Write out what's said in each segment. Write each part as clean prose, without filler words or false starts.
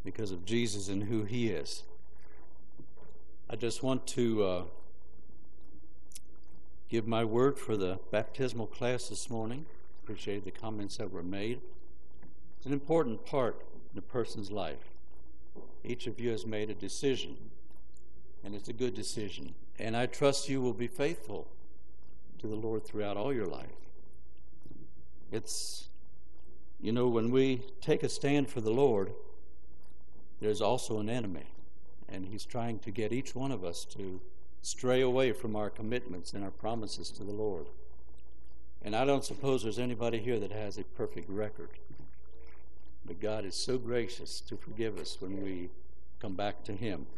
because of Jesus and who he is. I just want to give my word for the baptismal class this morning. Appreciate the comments that were made. It's an important part in a person's life. Each of you has made a decision, and it's a good decision. And I trust you will be faithful to the Lord throughout all your life. It's, when we take a stand for the Lord, there's also an enemy, and he's trying to get each one of us to stray away from our commitments and our promises to the Lord. And I don't suppose there's anybody here that has a perfect record. But God is so gracious to forgive us when we come back to him.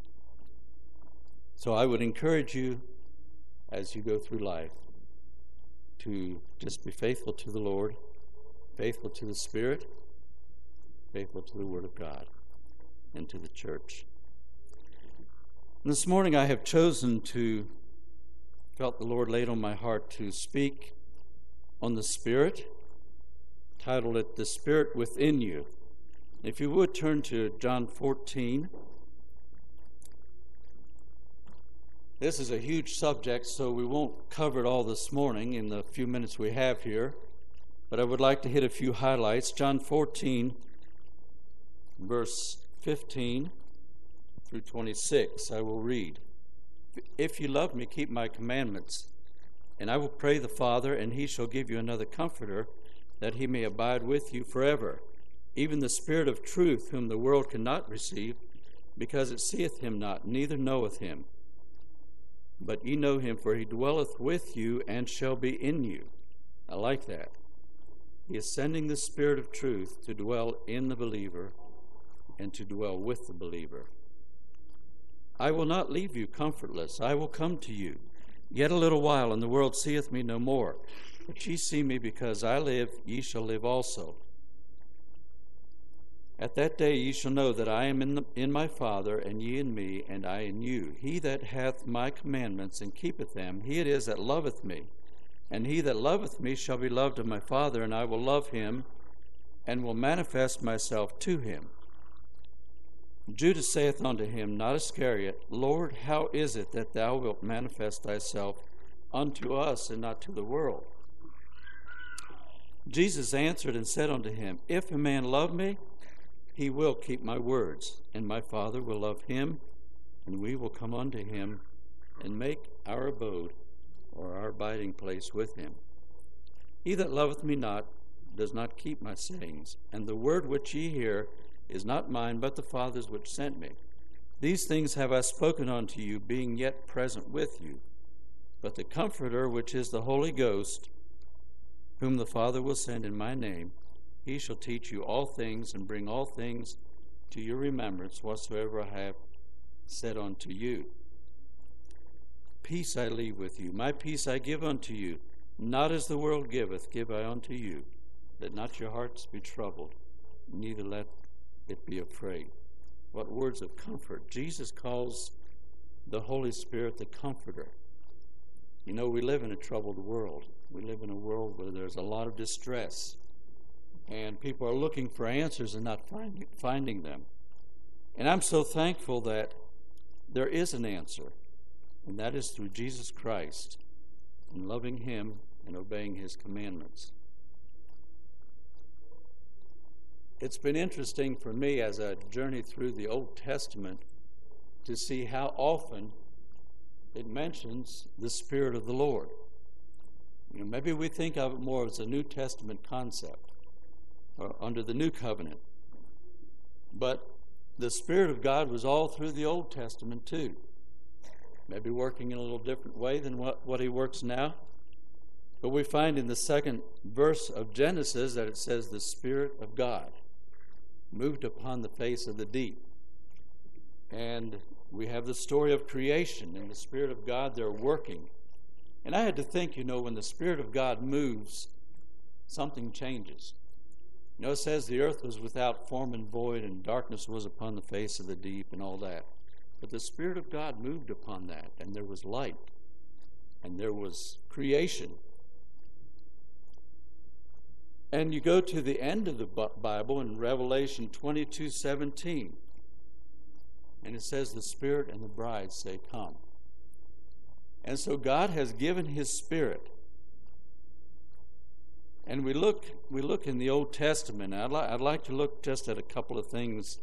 So I would encourage you as you go through life to just be faithful to the Lord, faithful to the Spirit, faithful to the Word of God, and to the church. And this morning I have chosen felt the Lord laid on my heart to speak on the Spirit, titled it, The Spirit Within You. If you would turn to John 14. This is a huge subject, so we won't cover it all this morning in the few minutes we have here. But I would like to hit a few highlights. John 14, verse 15 through 26. I will read. If you love me, keep my commandments, and I will pray the Father, and he shall give you another comforter, that he may abide with you forever, even the Spirit of truth, whom the world cannot receive, because it seeth him not, neither knoweth him. But ye know him, for he dwelleth with you and shall be in you. I like that. He is sending the Spirit of truth to dwell in the believer and to dwell with the believer. I will not leave you comfortless. I will come to you. Yet a little while, and the world seeth me no more. But ye see me, because I live, ye shall live also. At that day ye shall know that I am in my Father, and ye in me, and I in you. He that hath my commandments and keepeth them, he it is that loveth me. And he that loveth me shall be loved of my Father, and I will love him, and will manifest myself to him. Judas saith unto him, not Iscariot, Lord, how is it that thou wilt manifest thyself unto us, and not to the world? Jesus answered and said unto him, If a man love me, he will keep my words, and my Father will love him, and we will come unto him, and make our abode, or our abiding place, with him. He that loveth me not does not keep my sayings, and the word which ye hear is not mine, but the Father's which sent me. These things have I spoken unto you, being yet present with you. But the Comforter, which is the Holy Ghost, whom the Father will send in my name, he shall teach you all things, and bring all things to your remembrance, whatsoever I have said unto you. Peace I leave with you, my peace I give unto you. Not as the world giveth, give I unto you. Let not your hearts be troubled, neither let it be afraid. What words of comfort. Jesus calls the Holy Spirit the Comforter. We live in a troubled world. We live in a world where there's a lot of distress, and people are looking for answers and not finding them. And I'm so thankful that there is an answer, and that is through Jesus Christ, and loving him and obeying his commandments. It's been interesting for me as I journey through the Old Testament to see how often it mentions the Spirit of the Lord. Maybe we think of it more as a New Testament concept, or under the New Covenant. But the Spirit of God was all through the Old Testament too. Maybe working in a little different way than what he works now. But we find in the second verse of Genesis that it says the Spirit of God moved upon the face of the deep. And we have the story of creation and the Spirit of God there working. And I had to think, when the Spirit of God moves, something changes. It says the earth was without form and void, and darkness was upon the face of the deep, and all that. But the Spirit of God moved upon that, and there was light, and there was creation. And you go to the end of the Bible in Revelation 22:17, and it says, the Spirit and the bride say, come. And so God has given His Spirit. And we look in the Old Testament. I'd like to look just at a couple of things,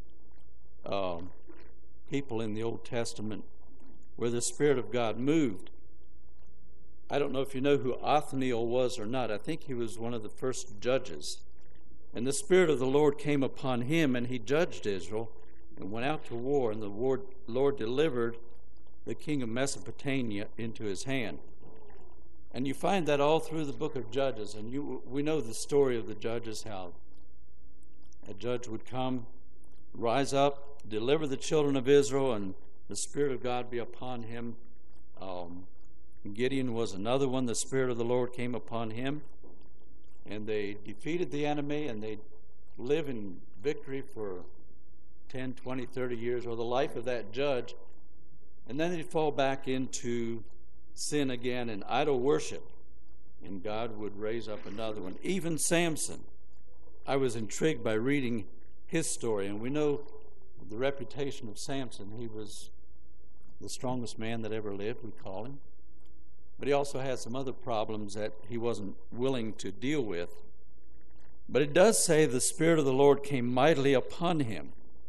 people in the Old Testament where the Spirit of God moved. I don't know if you know who Othniel was or not. I think he was one of the first judges. And the Spirit of the Lord came upon him, and he judged Israel and went out to war, and the Lord delivered the king of Mesopotamia into his hand. And you find that all through the book of Judges. And we know the story of the judges, how a judge would come, rise up, deliver the children of Israel, and the Spirit of God be upon him. Gideon was another one. The Spirit of the Lord came upon him, and they defeated the enemy, and they live in victory for 10, 20, 30 years, or the life of that judge. And then they'd fall back into sin again and idol worship, and God would raise up another one. Even Samson, I was intrigued by reading his story, and we know the reputation of Samson. He was the strongest man that ever lived, we call him. But he also had some other problems that he wasn't willing to deal with. But it does say the Spirit of the Lord came mightily upon him.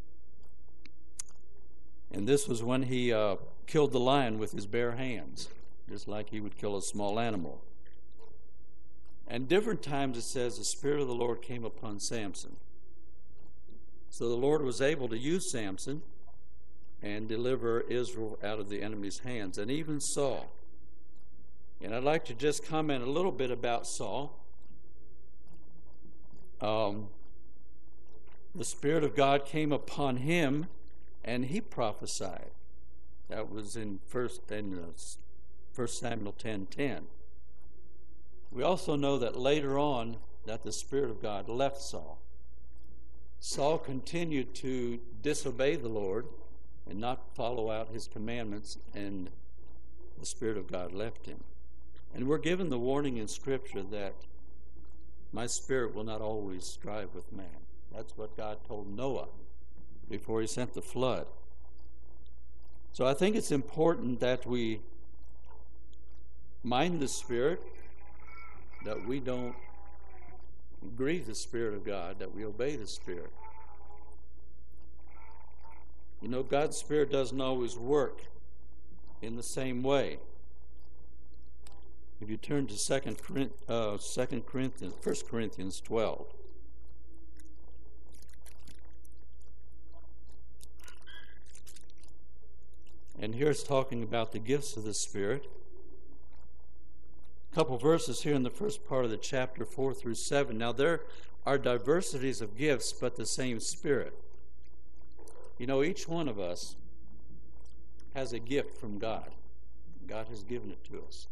And this was when he killed the lion with his bare hands, just like he would kill a small animal. And different times it says the Spirit of the Lord came upon Samson. So the Lord was able to use Samson and deliver Israel out of the enemy's hands, and even Saul. And I'd like to just comment a little bit about Saul. The Spirit of God came upon him, and he prophesied. That was in 1 Samuel 10:10. We also know that later on that the Spirit of God left Saul. Saul continued to disobey the Lord and not follow out his commandments, and the Spirit of God left him. And we're given the warning in Scripture that my Spirit will not always strive with man. That's what God told Noah before he sent the flood. So I think it's important that we mind the Spirit, that we don't grieve the Spirit of God, that we obey the Spirit. You know, God's Spirit doesn't always work in the same way. If you turn to 1 Corinthians 12. And here it's talking about the gifts of the Spirit. A couple verses here in the first part of the chapter, 4 through 7. Now there are diversities of gifts, but the same Spirit. You know, each one of us has a gift from God. God has given it to us.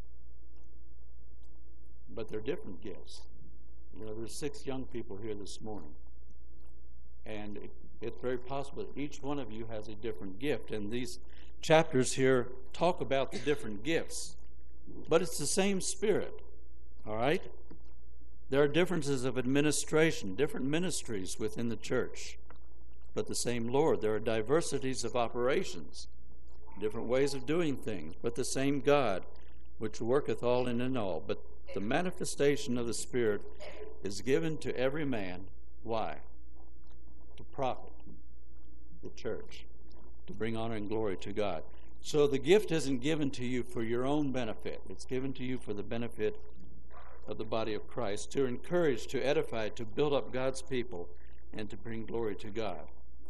But they're different gifts. You know, there's 6 young people here this morning. And it's very possible that each one of you has a different gift. And these chapters here talk about the different gifts. But it's the same Spirit. All right? There are differences of administration, different ministries within the church, but the same Lord. There are diversities of operations, different ways of doing things, but the same God, which worketh all in all. But the manifestation of the Spirit is given to every man. Why? To profit the church, to bring honor and glory to God. So the gift isn't given to you for your own benefit. It's given to you for the benefit of the body of Christ, to encourage, to edify, to build up God's people, and to bring glory to God.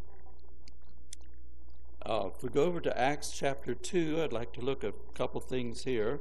If we go over to Acts chapter 2, I'd like to look at a couple things here.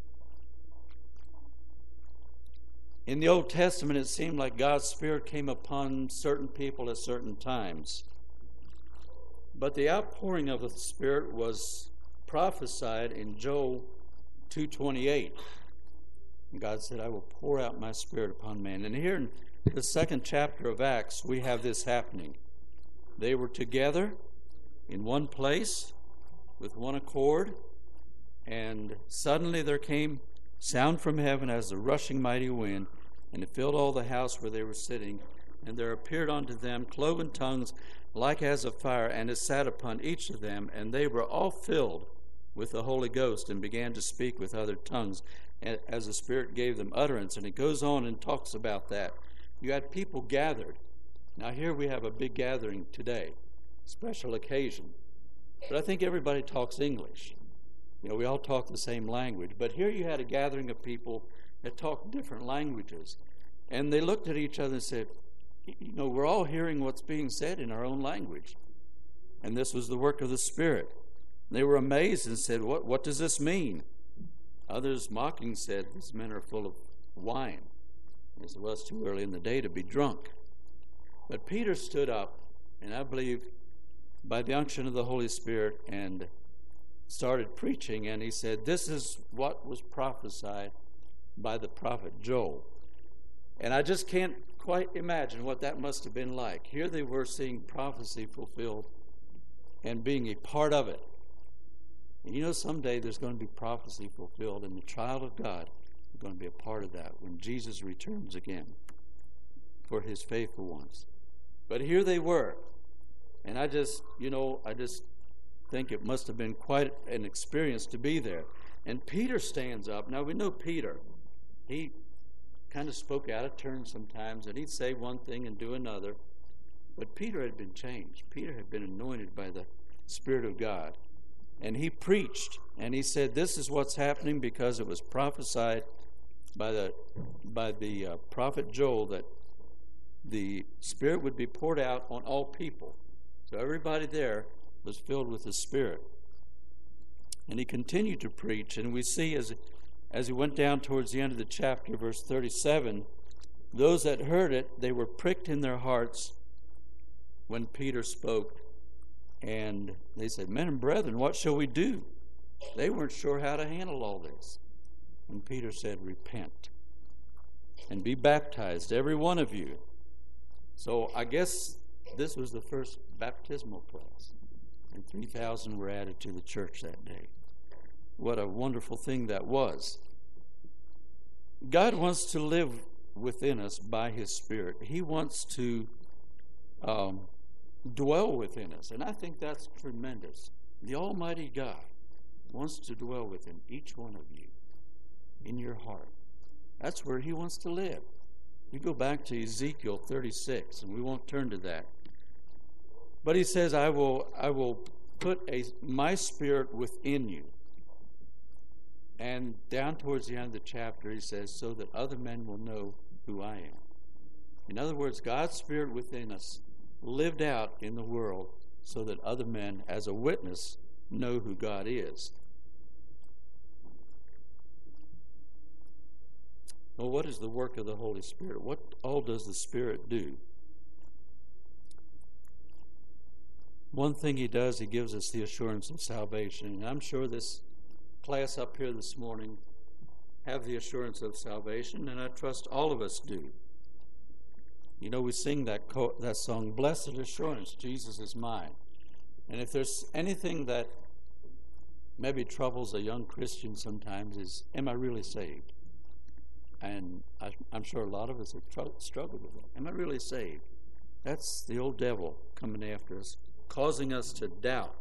In the Old Testament, it seemed like God's Spirit came upon certain people at certain times. But the outpouring of the Spirit was prophesied in Joel 2:28. God said, I will pour out my Spirit upon man. And here in the 2nd chapter of Acts, we have this happening. They were together in one place with one accord, and suddenly there came sound from heaven as the rushing mighty wind, and it filled all the house where they were sitting. And there appeared unto them cloven tongues like as of fire, and it sat upon each of them, and they were all filled with the Holy Ghost, and began to speak with other tongues as the Spirit gave them utterance. And it goes on and talks about that. You had people gathered. Now here we have a big gathering today, special occasion. But I think everybody talks English. You know, we all talk the same language. But here you had a gathering of people that talked different languages. And they looked at each other and said, you know, we're all hearing what's being said in our own language. And this was the work of the Spirit. They were amazed and said, what does this mean? Others mocking said, these men are full of wine. As it was too early in the day to be drunk. But Peter stood up, and I believe by the unction of the Holy Spirit, and started preaching, and he said, this is what was prophesied by the prophet Joel. And I just can't quite imagine what that must have been like. Here they were seeing prophecy fulfilled and being a part of it. And you know, someday there's going to be prophecy fulfilled, and the child of God is going to be a part of that when Jesus returns again for his faithful ones. But here they were. And I just think it must have been quite an experience to be there. And Peter stands up. Now we know Peter. He kind of spoke out of turn sometimes, and he'd say one thing and do another. But Peter had been changed. Peter had been anointed by the Spirit of God. And he preached, and he said, this is what's happening because it was prophesied by the prophet Joel that the Spirit would be poured out on all people. So everybody there was filled with the Spirit. And he continued to preach, and we see as he went down towards the end of the chapter, verse 37, those that heard it, they were pricked in their hearts when Peter spoke. And they said, men and brethren, what shall we do? They weren't sure how to handle all this. And Peter said, repent and be baptized, every one of you. So I guess this was the first baptismal class. And 3,000 were added to the church that day. What a wonderful thing that was. God wants to live within us by his Spirit. He wants to dwell within us. And I think that's tremendous. The Almighty God wants to dwell within each one of you, in your heart. That's where he wants to live. We go back to Ezekiel 36, and we won't turn to that. But he says, I will put my Spirit within you. And down towards the end of the chapter, he says, so that other men will know who I am. In other words, God's Spirit within us lived out in the world so that other men, as a witness, know who God is. Well, what is the work of the Holy Spirit? What all does the Spirit do? One thing he does, he gives us the assurance of salvation. And I'm sure this class up here this morning have the assurance of salvation, and I trust all of us do. You know, we sing that song, Blessed Assurance, Jesus is mine. And if there's anything that maybe troubles a young Christian sometimes is, am I really saved? And I'm sure a lot of us have struggled with that. Am I really saved? That's the old devil coming after us, causing us to doubt.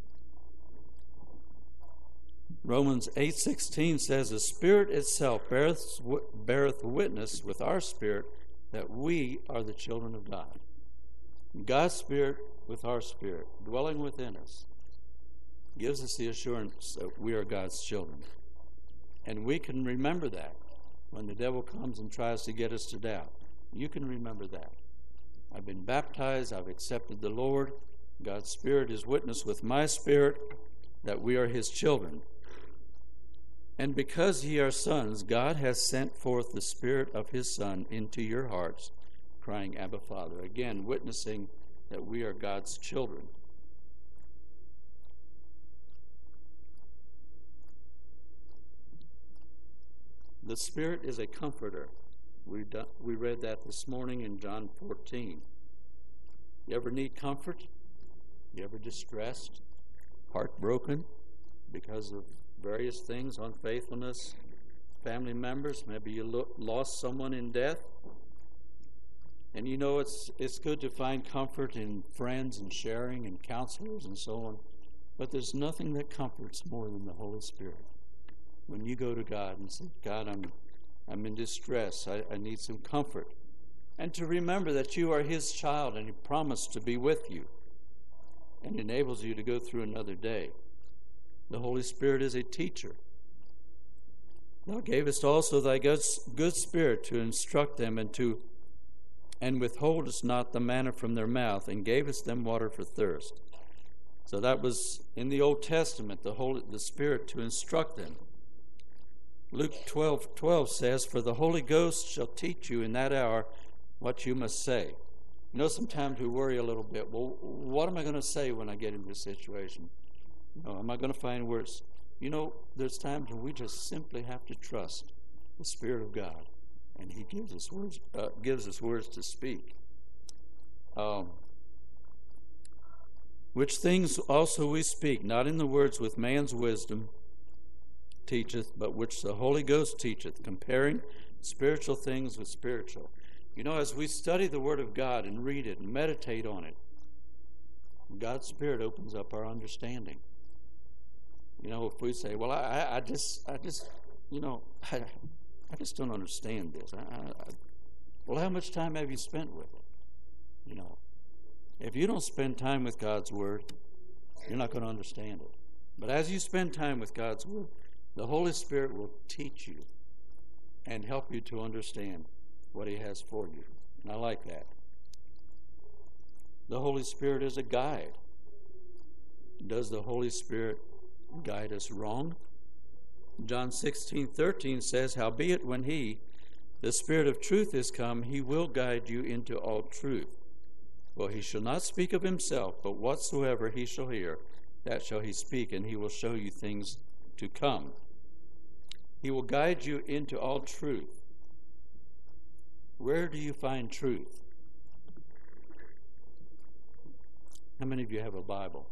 Romans 8:16 says, the Spirit itself beareth witness with our spirit that we are the children of God. God's Spirit with our spirit, dwelling within us, gives us the assurance that we are God's children. And we can remember that when the devil comes and tries to get us to doubt. You can remember that. I've been baptized. I've accepted the Lord. God's Spirit is witness with my spirit that we are his children. And because ye are sons, God has sent forth the Spirit of his Son into your hearts, crying, Abba, Father. Again, witnessing that we are God's children. The Spirit is a comforter. We read that this morning in John 14. You ever need comfort? You ever distressed, heartbroken because of various things, unfaithfulness? family members. Maybe you lost someone in death. And you know, it's good to find comfort in friends and sharing and counselors and so on. But there's nothing that comforts more than the Holy Spirit. When you go to God and say, God, I'm in distress. I need some comfort. And to remember that you are His child and He promised to be with you and enables you to go through another day. The Holy Spirit is a teacher. Thou gavest also thy good Spirit to instruct them and withholdest not the manna from their mouth, and gavest them water for thirst. So that was in the Old Testament, the Spirit to instruct them. Luke 12:12 says, For the Holy Ghost shall teach you in that hour what you must say. You know, sometimes we worry a little bit. Well, what am I going to say when I get into this situation? Am I going to find words? You know, there's times when we just simply have to trust the Spirit of God, and He gives us words to speak. Which things also we speak, not in the words with man's wisdom teacheth, but which the Holy Ghost teacheth, comparing spiritual things with spiritual. You know, as we study the Word of God and read it and meditate on it, God's Spirit opens up our understanding. You know, if we say, well, I just don't understand this. Well, how much time have you spent with it? You know, if you don't spend time with God's Word, you're not going to understand it. But as you spend time with God's Word, the Holy Spirit will teach you and help you to understand what He has for you. And I like that. The Holy Spirit is a guide. Does the Holy Spirit guide us wrong? John 16:13 says, Howbeit when He, the Spirit of truth, is come, He will guide you into all truth. For He shall not speak of Himself, but whatsoever He shall hear, that shall He speak, and He will show you things to come. He will guide you into all truth. Where do you find truth? How many of you have a Bible?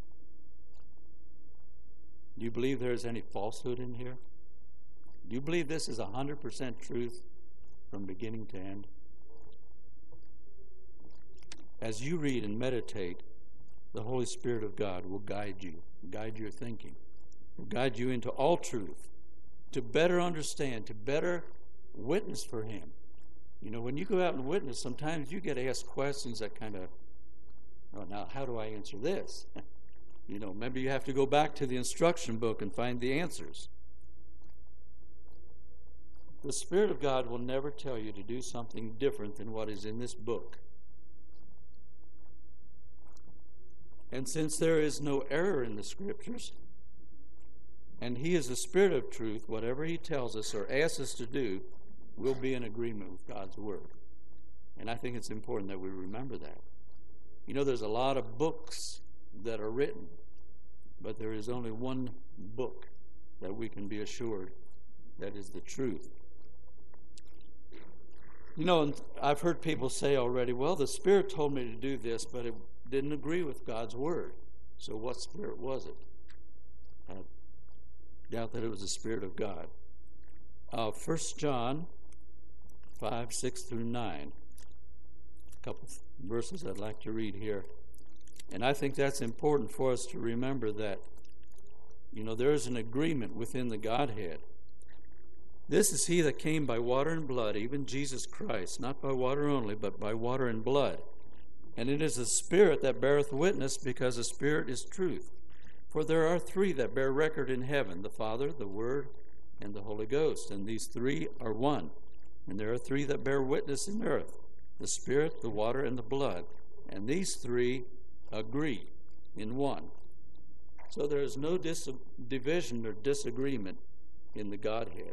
Do you believe there is any falsehood in here? Do you believe this is 100% truth from beginning to end? As you read and meditate, the Holy Spirit of God will guide you, guide your thinking, will guide you into all truth, to better understand, to better witness for Him. You know, when you go out and witness, sometimes you get asked questions that kind of, oh, now how do I answer this? You know, maybe you have to go back to the instruction book and find the answers. The Spirit of God will never tell you to do something different than what is in this book. And since there is no error in the Scriptures, and He is the Spirit of truth, whatever He tells us or asks us to do, we'll be in agreement with God's Word. And I think it's important that we remember that. You know, there's a lot of books that are written, but there is only one book that we can be assured that is the truth. You know, I've heard people say already, well, the Spirit told me to do this, but it didn't agree with God's Word. So what Spirit was it? I doubt that it was the Spirit of God. 1 John 5, 6 through 9. A couple verses I'd like to read here. And I think that's important for us to remember that, you know, there is an agreement within the Godhead. This is He that came by water and blood, even Jesus Christ, not by water only, but by water and blood. And it is the Spirit that beareth witness, because the Spirit is truth. For there are three that bear record in heaven, the Father, the Word, and the Holy Ghost. And these three are one. And there are three that bear witness in earth, the Spirit, the water, and the blood. And these three agree in one. So there is no division or disagreement in the Godhead.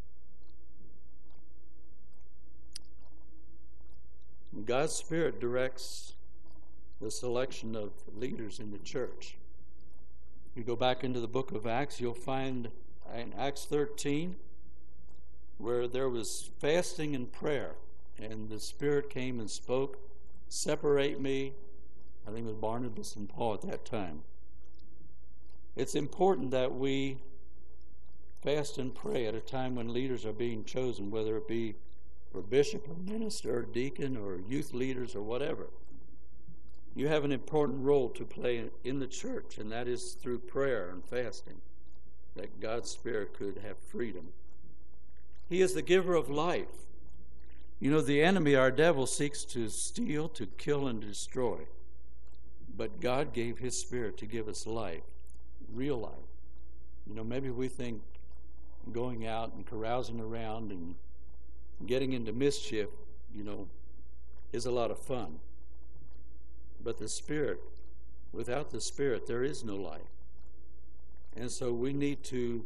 God's Spirit directs the selection of leaders in the church. If you go back into the book of Acts, you'll find in Acts 13 where there was fasting and prayer, and the Spirit came and spoke, separate me. I think it was Barnabas and Paul at that time. It's important that we fast and pray at a time when leaders are being chosen, whether it be for bishop or minister or deacon or youth leaders or whatever. You have an important role to play in the church, and that is through prayer and fasting, that God's Spirit could have freedom. He is the giver of life. You know, the enemy, our devil, seeks to steal, to kill, and destroy. But God gave His Spirit to give us life, real life. You know, maybe we think going out and carousing around and getting into mischief, you know, is a lot of fun. But the Spirit, without the Spirit, there is no life. And so we need to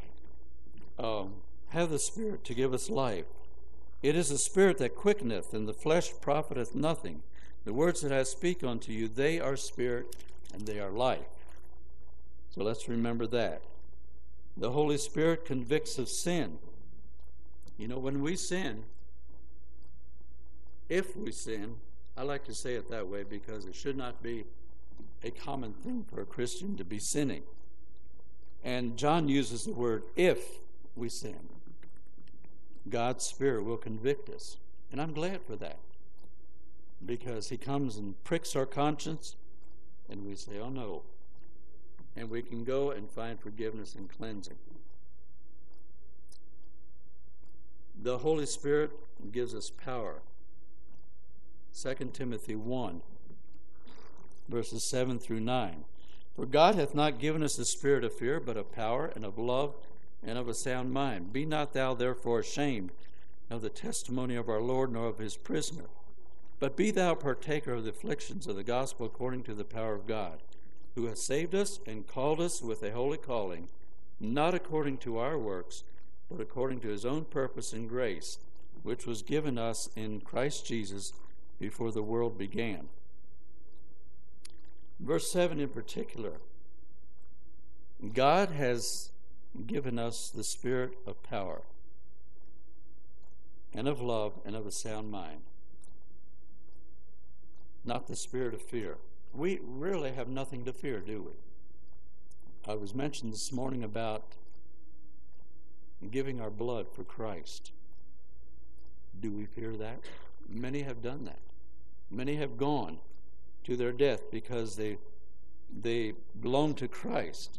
have the Spirit to give us life. It is the Spirit that quickeneth, and the flesh profiteth nothing. The words that I speak unto you, they are spirit, and they are life. So let's remember that. The Holy Spirit convicts of sin. You know, when we sin, if we sin, I like to say it that way because it should not be a common thing for a Christian to be sinning. And John uses the word if we sin. God's Spirit will convict us. And I'm glad for that. Because He comes and pricks our conscience, and we say, oh no. And we can go and find forgiveness and cleansing. The Holy Spirit gives us power. 2 Timothy 1, verses 7 through 9. For God hath not given us the spirit of fear, but of power and of love and of a sound mind. Be not thou therefore ashamed of the testimony of our Lord, nor of His prisoner. But be thou partaker of the afflictions of the gospel according to the power of God, who hath saved us and called us with a holy calling, not according to our works, but according to His own purpose and grace, which was given us in Christ Jesus before the world began. Verse 7 in particular, God has given us the spirit of power and of love and of a sound mind, not the spirit of fear. We really have nothing to fear, do we? I was mentioned this morning about giving our blood for Christ. Do we fear that? Many have done that. Many have gone to their death because they belong to Christ.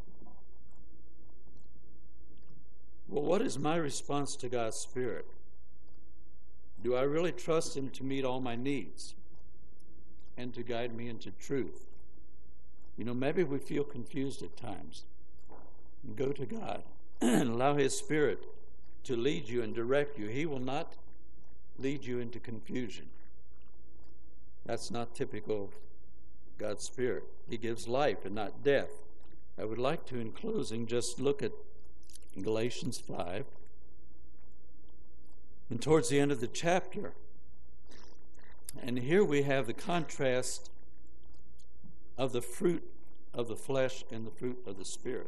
Well, what is my response to God's Spirit? Do I really trust Him to meet all my needs and to guide me into truth? You know, maybe we feel confused at times. Go to God and allow His Spirit to lead you and direct you. He will not lead you into confusion. That's not typical of God's Spirit. He gives life and not death. I would like to, in closing, just look at Galatians 5. And towards the end of the chapter, and here we have the contrast of the fruit of the flesh and the fruit of the Spirit.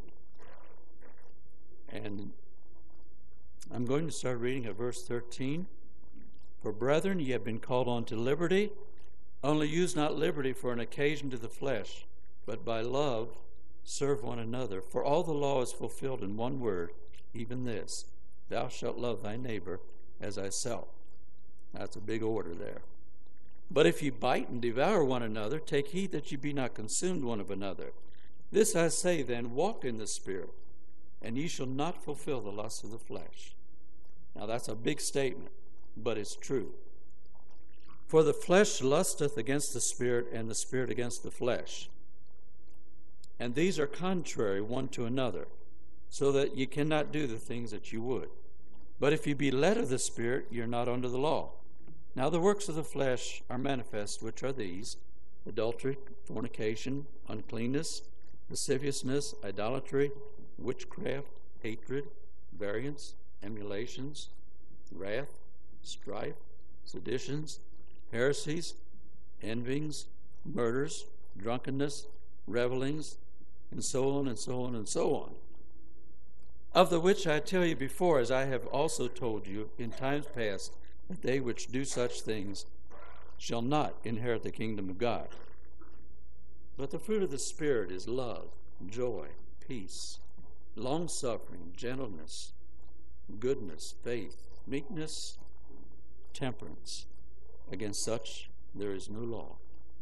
And I'm going to start reading at verse 13. For brethren, ye have been called unto liberty. Only use not liberty for an occasion to the flesh, but by love serve one another. For all the law is fulfilled in one word, even this, thou shalt love thy neighbor as thyself. That's a big order there. But if ye bite and devour one another, take heed that ye be not consumed one of another. This I say then, walk in the Spirit, and ye shall not fulfill the lusts of the flesh. Now that's a big statement, but it's true. For the flesh lusteth against the Spirit, and the Spirit against the flesh. And these are contrary one to another, so that ye cannot do the things that you would. But if ye be led of the Spirit, ye are not under the law. Now the works of the flesh are manifest, which are these: adultery, fornication, uncleanness, lasciviousness, idolatry, witchcraft, hatred, variance, emulations, wrath, strife, seditions, heresies, envyings, murders, drunkenness, revelings, and so on and so on and so on. Of the which I tell you before, as I have also told you in times past, that they which do such things shall not inherit the kingdom of God. But the fruit of the Spirit is love, joy, peace, long-suffering, gentleness, goodness, faith, meekness, temperance. Against such there is no law.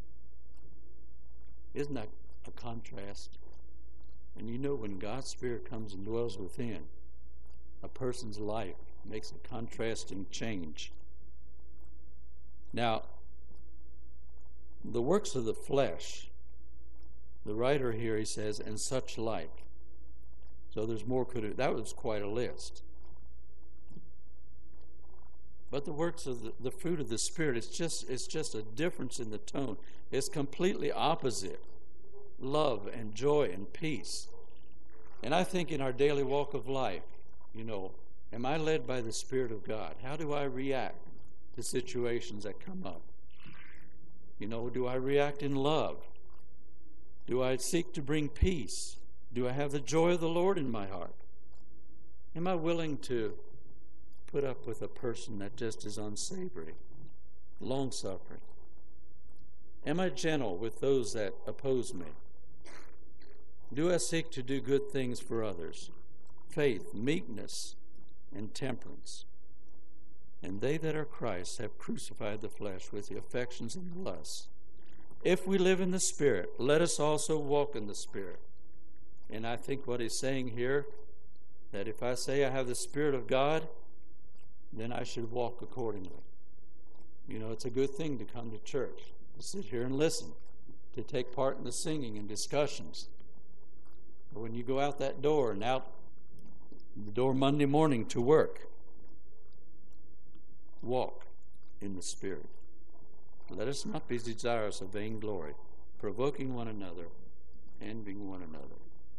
Isn't that a contrast? And you know, when God's Spirit comes and dwells within, a person's life makes a contrasting change. Now, the works of the flesh, the writer here, he says, and such like. So there's more that was quite a list. But the works of the fruit of the Spirit, it's just a difference in the tone. It's completely opposite. Love and joy and peace. And I think in our daily walk of life, am I led by the Spirit of God? How do I react to situations that come up? Do I react in love? Do I seek to bring peace? Do I have the joy of the Lord in my heart? Am I willing to put up with a person that just is unsavory, long-suffering? Am I gentle with those that oppose me? Do I seek to do good things for others? Faith, meekness, and temperance. And they that are Christ have crucified the flesh with the affections and the lusts. If we live in the Spirit, let us also walk in the Spirit. And I think what he's saying here, that if I say I have the Spirit of God, then I should walk accordingly. It's a good thing to come to church, to sit here and listen, to take part in the singing and discussions. But when you go out that door and out the door Monday morning to work, walk in the Spirit. Let us not be desirous of vainglory, provoking one another, envying one another.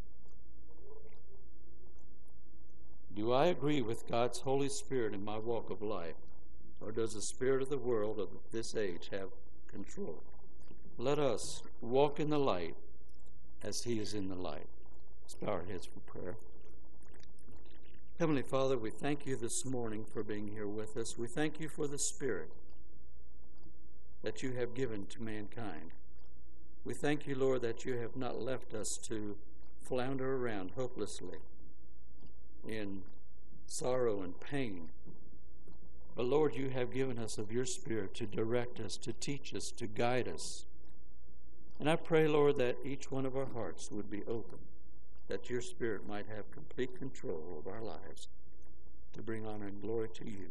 Do I agree with God's Holy Spirit in my walk of life, or does the spirit of the world of this age have control? Let us walk in the light as He is in the light. Let's bow our heads for prayer. Heavenly Father, we thank you this morning for being here with us. We thank you for the Spirit that you have given to mankind. We thank you, Lord, that you have not left us to flounder around hopelessly in sorrow and pain. But Lord, you have given us of your Spirit to direct us, to teach us, to guide us. And I pray, Lord, that each one of our hearts would be open, that your Spirit might have complete control of our lives to bring honor and glory to you.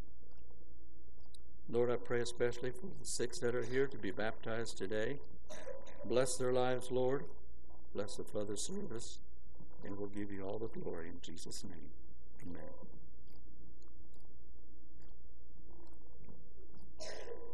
Lord, I pray especially for the 6 that are here to be baptized today. Bless their lives, Lord. Bless the further service. And we'll give you all the glory in Jesus' name. Amen.